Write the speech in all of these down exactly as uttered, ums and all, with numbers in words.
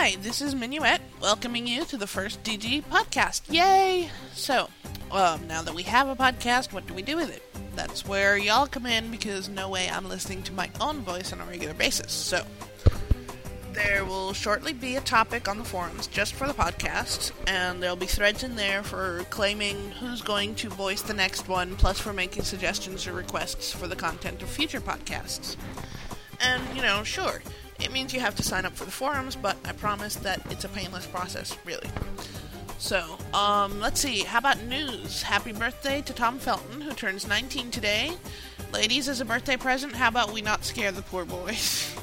Hi, this is Minuet, welcoming you to the first D G podcast. Yay! So, um, now that we have a podcast, what do we do with it? That's where y'all come in, because no way I'm listening to my own voice on a regular basis. So, there will shortly be a topic on the forums just for the podcast, and there'll be threads in there for claiming who's going to voice the next one, plus for making suggestions or requests for the content of future podcasts. And, you know, sure, it means you have to sign up for the forums, but I promise that it's a painless process, really. So, um, let's see, how about news? Happy birthday to Tom Felton, who turns nineteen today. Ladies, as a birthday present, how about we not scare the poor boy?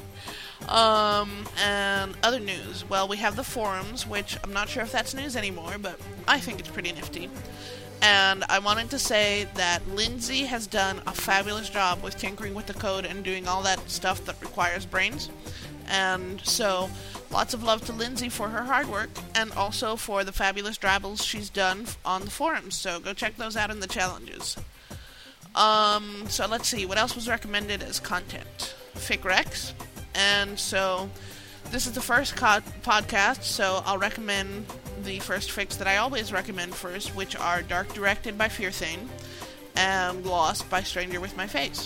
um, and other news. Well, we have the forums, which I'm not sure if that's news anymore, but I think it's pretty nifty. And I wanted to say that Lindsay has done a fabulous job with tinkering with the code and doing all that stuff that requires brains. And so, lots of love to Lindsay for her hard work, and also for the fabulous drabbles she's done on the forums. So go check those out in the challenges. Um, so let's see, what else was recommended as content? FicRex. And so, this is the first co- podcast, so I'll recommend the first fics that I always recommend first, which are Dark Directed by Fearthane, and Lost by Stranger With My Face.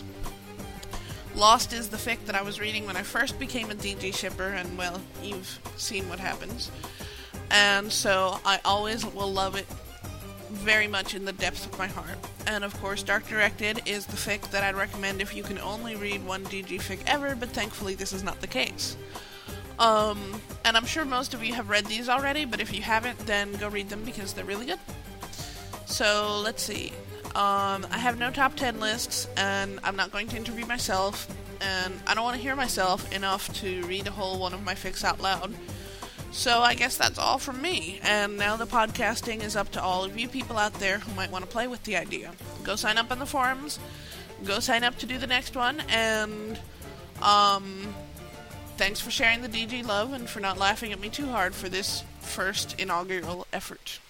Lost is the fic that I was reading when I first became a D G shipper, and, well, you've seen what happens. And so I always will love it very much in the depths of my heart. And, of course, Dark Directed is the fic that I'd recommend if you can only read one D G fic ever, but thankfully this is not the case. Um, and I'm sure most of you have read these already, but if you haven't, then go read them because they're really good. So, let's see. Um, I have no top ten lists, and I'm not going to interview myself, and I don't want to hear myself enough to read a whole one of my fics out loud. So I guess that's all from me, and now the podcasting is up to all of you people out there who might want to play with the idea. Go sign up on the forums, go sign up to do the next one, and, um... thanks for sharing the D G love and for not laughing at me too hard for this first inaugural effort.